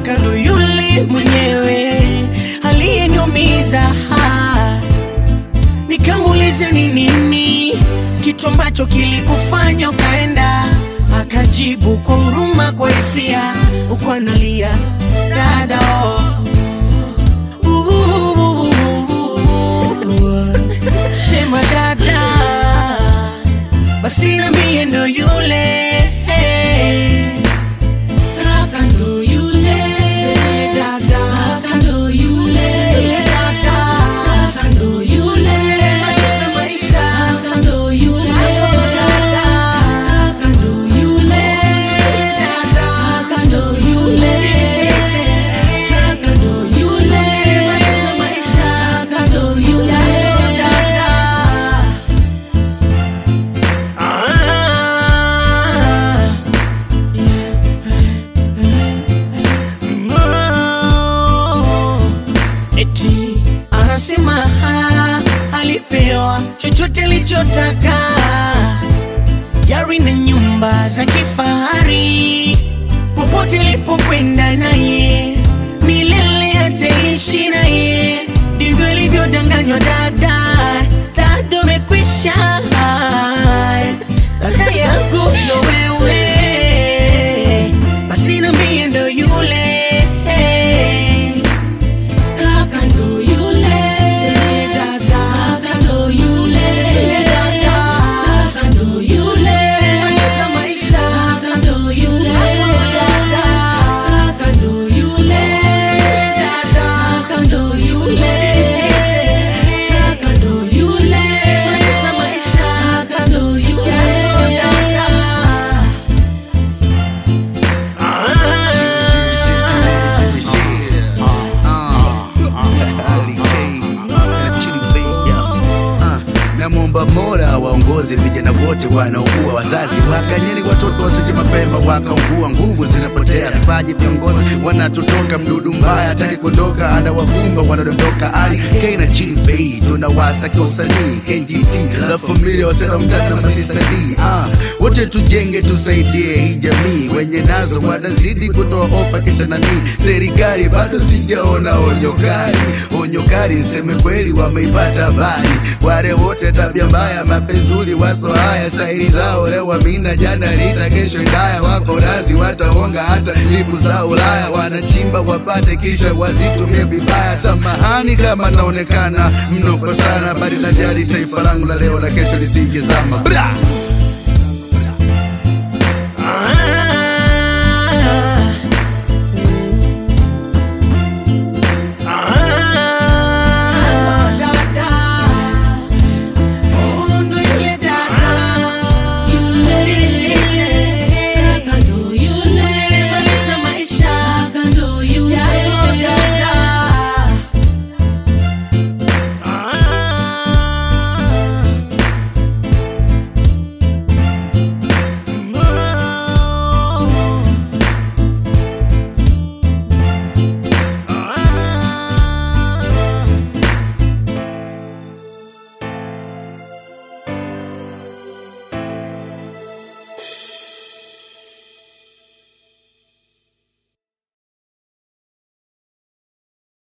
kaka ndo yule mwenyewe aliyeniumiza. Nikamuuliza ni nini kitu ambacho kilikufanya ukaenda, akajibu kwa huruma, kwa hisia, uko analia dada sema dada, basi na mie ndo yule kaka ndo yule dada, kaka ndo yule dada, kaka ndo yule maliza maisha, kaka ndo yule dada, kaka ndo yule dada, kaka ndo yule kaka ndo yule maliza maisha, kaka ndo yule dada. Eti anasema alipewa chochote alichotaka, gari na nyumba za kifahari, popote alipokwenda naye milele ataishi naye. Ndivyo ilivyodanganywa dada, dada umekwisha, dada yangu ndo wewe, basi na mie ndo yule kaka ndo yule dada, kaka ndo yule dada, kaka ndo yule maliza maisha, kaka ndo yule dada, kaka ndo yule dada, kaka ndo yule kaka ndo yule maliza maisha, kaka ndo yule dada. Namuomba Mola waongoze vijana wote wanaokuwa wazazi, wakanyeni watoto wasije mapemba wakaungua, nguvu zinapotea, vipaji viongozi wanatotoka, mdudu mbaya hataki kuondoka, anawakumba wanadondoka. Ali K na Chili Bay tunawasaka usanii, KGT la familia wasela mtana masista D, wote tujenge tusaidie hii jamii, wenye nazo wanazidi kutoa ofa kisha nani, serikali bado sijaona onyo kali, nseme kweli wameipata habari, wale wote tabia mbaya mapezuli waso haya, stahili zao leo wamina jana rita kesho indaya, wako razi wataonga hata lipu za Ulaya, wanachimba wapate kisha wazitumie vibaya. Samahani kama naonekana mnoko sana, bali najali taifa langu la leo na kesho lisije zama.